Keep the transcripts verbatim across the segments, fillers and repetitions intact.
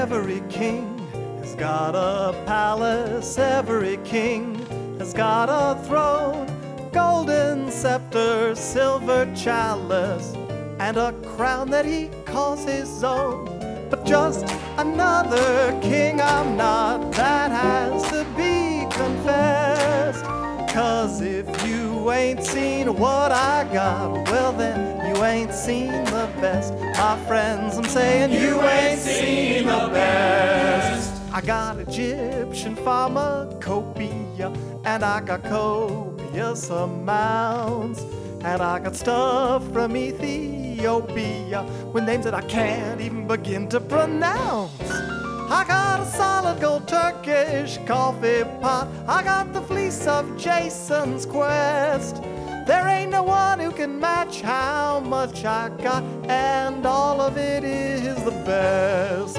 Every king has got a palace, every king has got a throne, golden scepter, silver chalice, and a crown that he calls his own. But just another king I'm not, that has to be confessed. Cause if you ain't seen what I got, well then you ain't seen the best. My friends, I'm saying you ain't seen the best. I got Egyptian pharmacopoeia, and I got copious amounts, and I got stuff from Ethiopia with names that I can't even begin to pronounce. I got a solid gold Turkish coffee pot, I got the fleece of Jason's quest. There ain't no one who can match how much I got, and all of it is the best.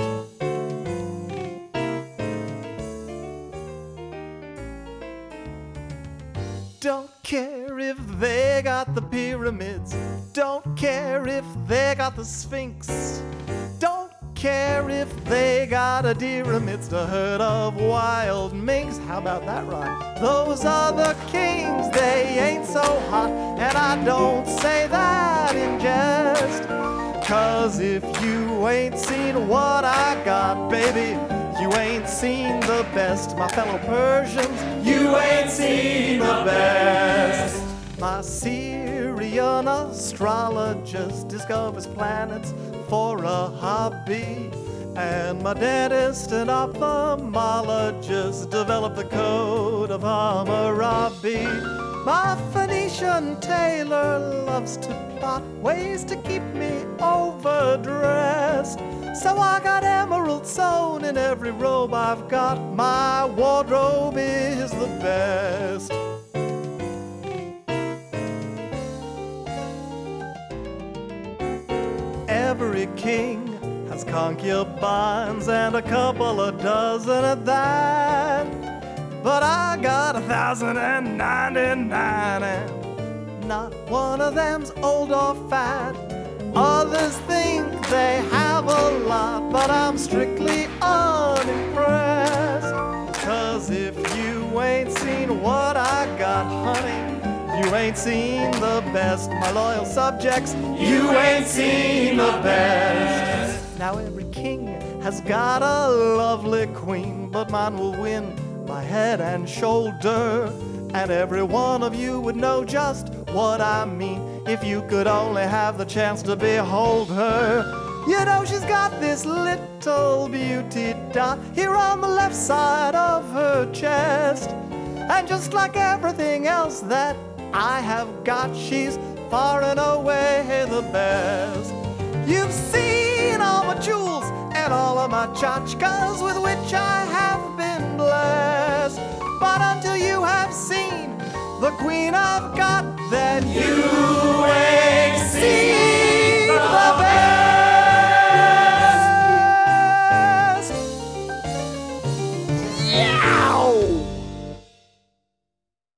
Don't care if they got the pyramids, don't care if they got the Sphinx, don't care if they got a deer amidst a herd of wild minks. How about that rhyme? Those other kings, they ain't so hot, and I don't say that in jest. Cause if you ain't seen what I got, baby, you ain't seen the best. My fellow Persians, you ain't seen the best. My Syrian astrologist discovers planets for a hobby, and my dentist and ophthalmologist developed the code of Hammurabi. My Phoenician tailor loves to plot ways to keep me overdressed, so I got emeralds sewn in every robe I've got. My wardrobe is the best. Every king has concubines and a couple of dozen of that, but I got a thousand and ninety-nine, and not one of them's old or fat. Others think they have a lot, but I'm strictly unimpressed. Cause if you ain't seen what I got, honey, you ain't seen the best. My loyal subjects, you ain't seen the best. Now every king has got a lovely queen, but mine will win by head and shoulder. And every one of you would know just what I mean if you could only have the chance to behold her. You know she's got this little beauty dot here on the left side of her chest, and just like everything else that I have got, she's far and away the best. You've seen all my jewels and all of my tchotchkes with which I have been blessed, but until you have seen the queen I've got, then you